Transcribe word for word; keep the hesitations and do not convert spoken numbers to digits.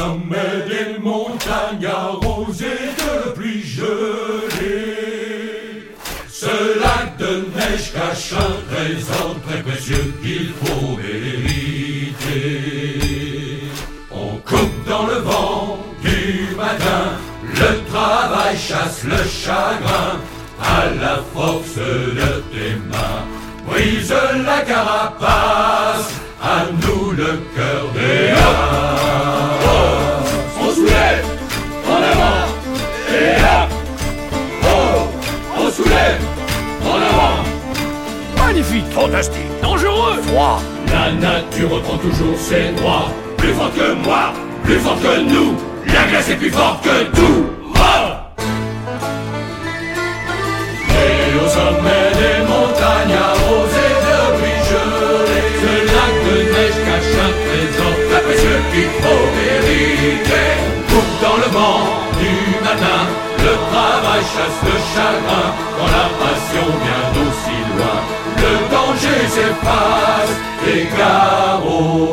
sommet des montagnes arrosées de pluie gelée, ce lac de neige cache un trésor très précieux qu'il faut mériter. On coupe dans le vent du matin, le travail chasse le chagrin, à la force de tes mains. Brise la carapace, à nous le cœur des hommes. Oh, on soulève, en avant, et hop. Oh, on soulève, en avant. Magnifique, fantastique, dangereux, froid. La nature reprend toujours ses droits. Plus fort que moi, plus fort que nous. La glace est plus forte que tout. Oh. Et au sommet des montagnes arrosées de pluie gelée, ce lac de neige cache un trésor très précieux qu'il faut mériter. Coupe dans le vent du matin, le travail chasse le chagrin. Quand la passion vient d'aussi loin, le danger s'efface, les carreaux